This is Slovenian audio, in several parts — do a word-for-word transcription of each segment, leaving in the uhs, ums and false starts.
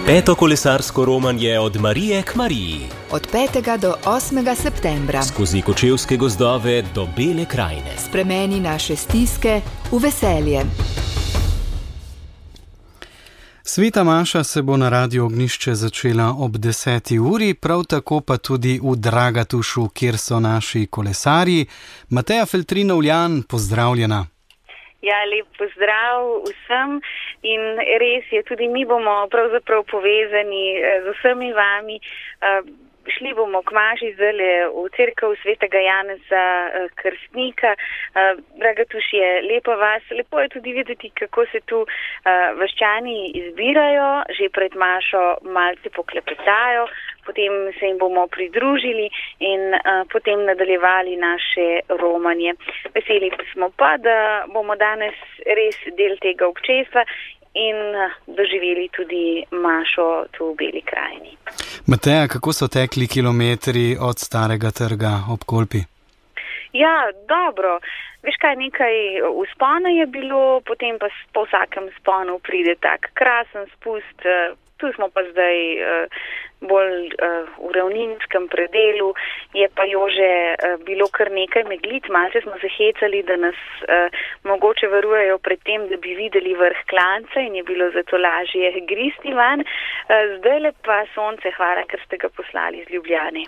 Peto kolesarsko romanje od Marije k Mariji. Od petega do osmega septembra. Skozi kočevske gozdove do Bele krajine. Spremeni naše stiske v veselje. Sveta maša se bo na Radiu Ognjišče začela ob deseti uri, prav tako pa tudi v Dragatušu, kjer so naši kolesarji. Mateja Feltrinov-Ljan, pozdravljena. Ja, lep pozdrav vsem in res je, tudi mi bomo pravzaprav povezani z vsemi vami. Šli bomo k maši zdajle v cerkev svetega Janeza Krstnika. Dragatuš je lepa vas, lepo je tudi videti, kako se tu vaščani izbirajo, že pred mašo malce poklepetajo, potem se jim bomo pridružili in potem nadaljevali naše romanje. Veseli smo pa, da bomo danes res del tega občestva in doživeli tudi mašo tu v Beli krajini. Mateja, kako so tekli kilometri od Starega trga ob Kolpi? Ja, dobro. Veš kaj, nekaj vzpona je bilo, potem pa po vsakem vzponu pride tak krasen spust. Tu smo pa zdaj bolj v ravninskem predelu, je pa Jože bilo kar nekaj meglit, malce smo se hecali, da nas mogoče varujejo pred tem, da bi videli vrh klanca in je bilo zato lažje gristi van. Zdajle pa sonce, hvala, ker ste ga poslali iz Ljubljane.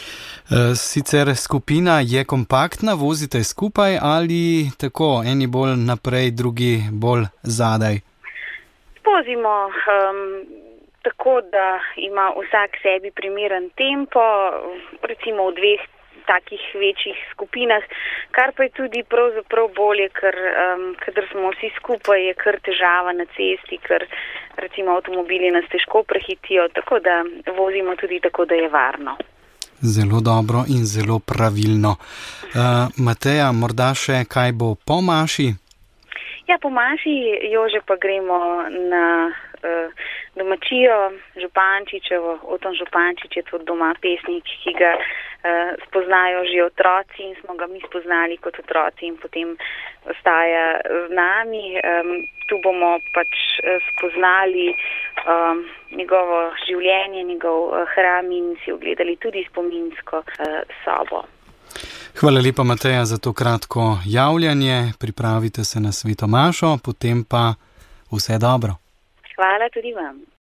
Sicer skupina je kompaktna, vozite skupaj ali tako, eni bolj naprej, drugi bolj zadaj? Vozimo um, tako, da ima vsak sebi primeren tempo, recimo v dveh takih večjih skupinah, kar pa je tudi pravzaprav bolje, ker um, kadar smo vsi skupaj, je kar težava na cesti, ker recimo avtomobili nas težko prehitijo, tako da vozimo tudi tako, da je varno. Zelo dobro in zelo pravilno. Uh, Mateja, morda še kaj bo po maši? Ja, po maši, Jože, pa gremo na uh, domačijo Župančičevo. Oton Župančič je to doma pesnik, ki ga uh, spoznajo že otroci in smo ga mi spoznali kot otroci in potem ostaja z nami. Um, tu bomo pač uh, spoznali um, njegovo življenje, njegov uh, hram in si ogledali tudi spominsko uh, sobo. Hvala lepa, Mateja, za to kratko javljanje. Pripravite se na sveto mašo, potem pa vse dobro. Hvala tudi vam.